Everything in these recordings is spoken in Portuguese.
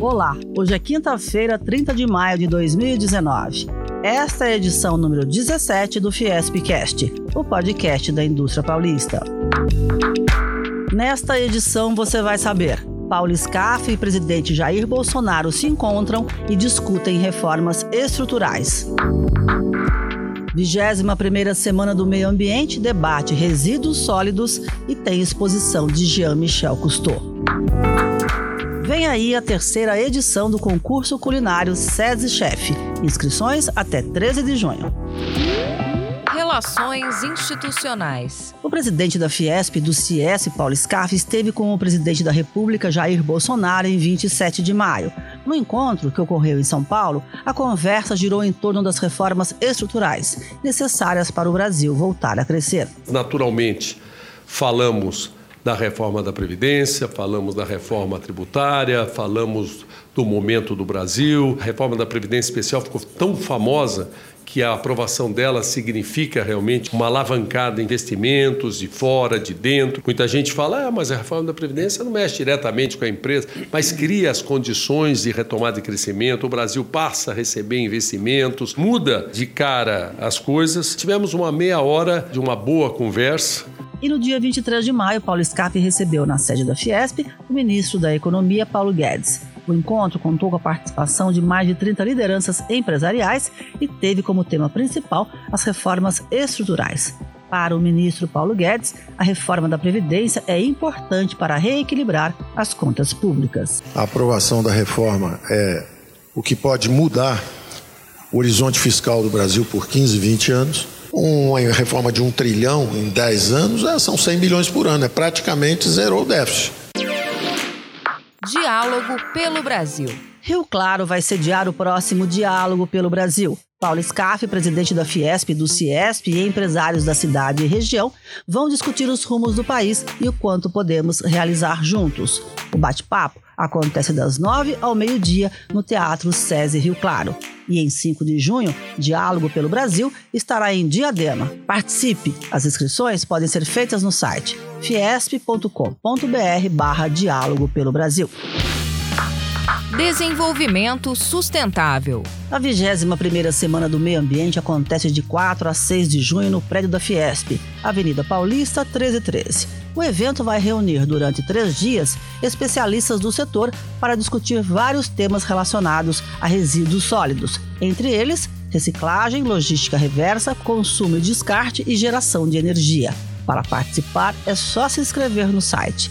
Olá, hoje é quinta-feira, 30 de maio de 2019. Esta é a edição número 17 do Fiespcast, o podcast da indústria paulista. Nesta edição você vai saber: Paulo Scaff e presidente Jair Bolsonaro se encontram e discutem reformas estruturais. 21ª Semana do Meio Ambiente debate resíduos sólidos e tem exposição de Jean-Michel Cousteau. Vem aí a terceira edição do concurso culinário SESI Chef. Inscrições até 13 de junho. Relações institucionais. O presidente da Fiesp e do CIES, Paulo Scaff, esteve com o presidente da República, Jair Bolsonaro, em 27 de maio. No encontro, que ocorreu em São Paulo, a conversa girou em torno das reformas estruturais necessárias para o Brasil voltar a crescer. Naturalmente, falamos da reforma da Previdência, falamos da reforma tributária, falamos do momento do Brasil. A reforma da Previdência Especial ficou tão famosa que a aprovação dela significa realmente uma alavancada em investimentos de fora, de dentro. Muita gente fala, mas a reforma da Previdência não mexe diretamente com a empresa, mas cria as condições de retomada de crescimento. O Brasil passa a receber investimentos, muda de cara as coisas. Tivemos uma meia hora de uma boa conversa. E no dia 23 de maio, Paulo Scaff recebeu na sede da Fiesp o ministro da Economia, Paulo Guedes. O encontro contou com a participação de mais de 30 lideranças empresariais e teve como tema principal as reformas estruturais. Para o ministro Paulo Guedes, a reforma da Previdência é importante para reequilibrar as contas públicas. A aprovação da reforma é o que pode mudar o horizonte fiscal do Brasil por 15, 20 anos. Uma reforma de 1 trilhão em 10 anos são 100 bilhões por ano, praticamente zerou o déficit. Diálogo pelo Brasil. Rio Claro vai sediar o próximo Diálogo pelo Brasil. Paulo Scaff, presidente da Fiesp e do CIESP, e empresários da cidade e região vão discutir os rumos do país e o quanto podemos realizar juntos. O bate-papo acontece das 9 ao meio-dia no Teatro SESI Rio Claro. E em 5 de junho, Diálogo pelo Brasil estará em Diadema. Participe! As inscrições podem ser feitas no site fiesp.com.br/Diálogo pelo Brasil. Desenvolvimento sustentável. A 21ª Semana do Meio Ambiente acontece de 4 a 6 de junho no prédio da Fiesp, Avenida Paulista 1313. O evento vai reunir durante 3 dias especialistas do setor para discutir vários temas relacionados a resíduos sólidos, entre eles reciclagem, logística reversa, consumo e descarte e geração de energia. Para participar é só se inscrever no site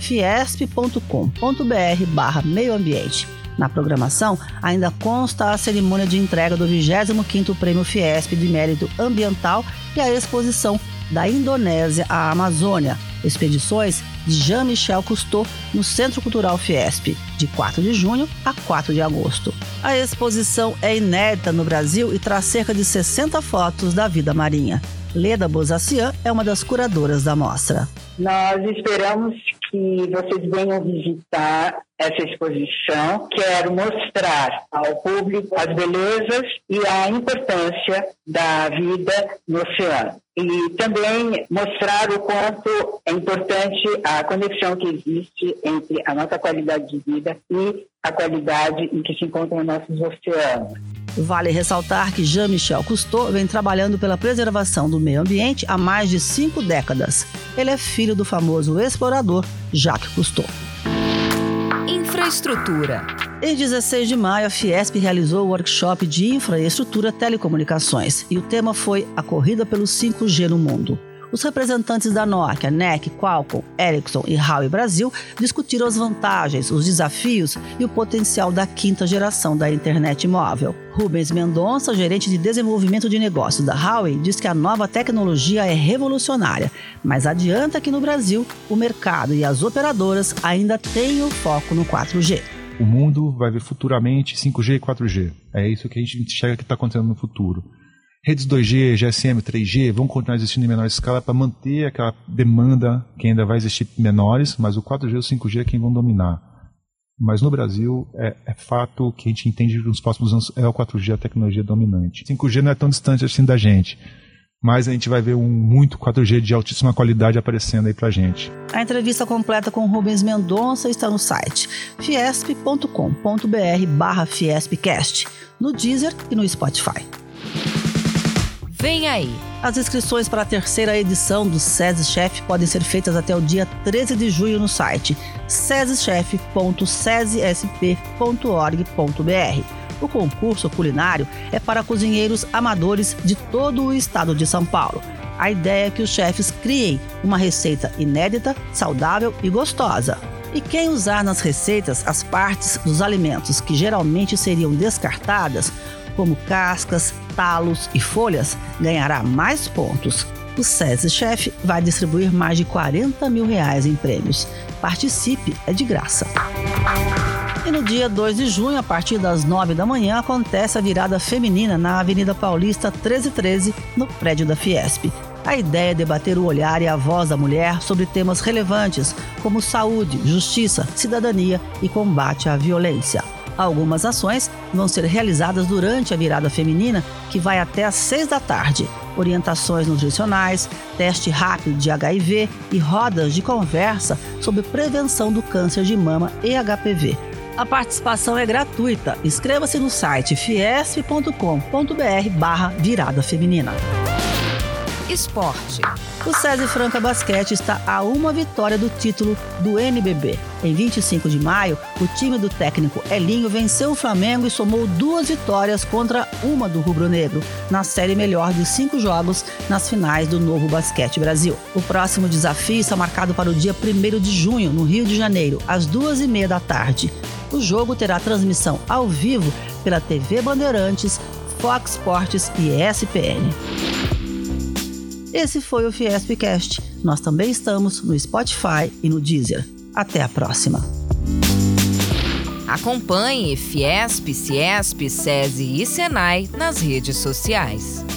fiesp.com.br/meioambiente. Na programação, ainda consta a cerimônia de entrega do 25º Prêmio Fiesp de Mérito Ambiental e a exposição da Indonésia à Amazônia, expedições de Jean-Michel Cousteau no Centro Cultural Fiesp, de 4 de junho a 4 de agosto. A exposição é inédita no Brasil e traz cerca de 60 fotos da vida marinha. Leda Bozacian é uma das curadoras da mostra. Nós esperamos que vocês venham visitar essa exposição. Quero mostrar ao público as belezas e a importância da vida no oceano. E também mostrar o quanto é importante a conexão que existe entre a nossa qualidade de vida e a qualidade em que se encontram nossos oceanos. Vale ressaltar que Jean-Michel Cousteau vem trabalhando pela preservação do meio ambiente há mais de 5 décadas. Ele é filho do famoso explorador Jacques Cousteau. Infraestrutura. Em 16 de maio, a Fiesp realizou o workshop de infraestrutura telecomunicações e o tema foi a corrida pelo 5G no mundo. Os representantes da Nokia, NEC, Qualcomm, Ericsson e Huawei Brasil discutiram as vantagens, os desafios e o potencial da 5ª geração da internet móvel. Rubens Mendonça, gerente de desenvolvimento de negócios da Huawei, diz que a nova tecnologia é revolucionária, mas adianta que no Brasil o mercado e as operadoras ainda têm o foco no 4G. O mundo vai ver futuramente 5G e 4G. É isso que a gente enxerga que está acontecendo no futuro. Redes 2G, GSM, 3G vão continuar existindo em menor escala para manter aquela demanda que ainda vai existir menores, mas o 4G e o 5G é quem vão dominar. Mas no Brasil é fato que a gente entende que nos próximos anos é o 4G a tecnologia dominante. 5G não é tão distante assim da gente, mais a gente vai ver muito 4G de altíssima qualidade aparecendo aí pra gente. A entrevista completa com Rubens Mendonça está no site fiesp.com.br/fiespcast, no Deezer e no Spotify. Vem aí! As inscrições para a terceira edição do SESI Chef podem ser feitas até o dia 13 de junho no site sesichef.sesisp.org.br. O concurso culinário é para cozinheiros amadores de todo o estado de São Paulo. A ideia é que os chefes criem uma receita inédita, saudável e gostosa. E quem usar nas receitas as partes dos alimentos que geralmente seriam descartadas, como cascas, talos e folhas, ganhará mais pontos. O SESI Chef vai distribuir mais de R$40 mil em prêmios. Participe, é de graça. E no dia 2 de junho, a partir das 9 da manhã, acontece a virada feminina na Avenida Paulista 1313, no prédio da Fiesp. A ideia é debater o olhar e a voz da mulher sobre temas relevantes, como saúde, justiça, cidadania e combate à violência. Algumas ações vão ser realizadas durante a virada feminina, que vai até às 6 da tarde. Orientações nutricionais, teste rápido de HIV e rodas de conversa sobre prevenção do câncer de mama e HPV. A participação é gratuita. Inscreva-se no site fiesp.com.br/virada feminina. Esporte. O SESI Franca Basquete está a uma vitória do título do NBB. Em 25 de maio, o time do técnico Elinho venceu o Flamengo e somou 2 vitórias contra uma do rubro-negro, na série melhor de 5 jogos nas finais do Novo Basquete Brasil. O próximo desafio está marcado para o dia 1º de junho, no Rio de Janeiro, às 2h30 da tarde. O jogo terá transmissão ao vivo pela TV Bandeirantes, Fox Sports e ESPN. Esse foi o Fiespcast. Nós também estamos no Spotify e no Deezer. Até a próxima. Acompanhe Fiesp, Ciesp, SESI e Senai nas redes sociais.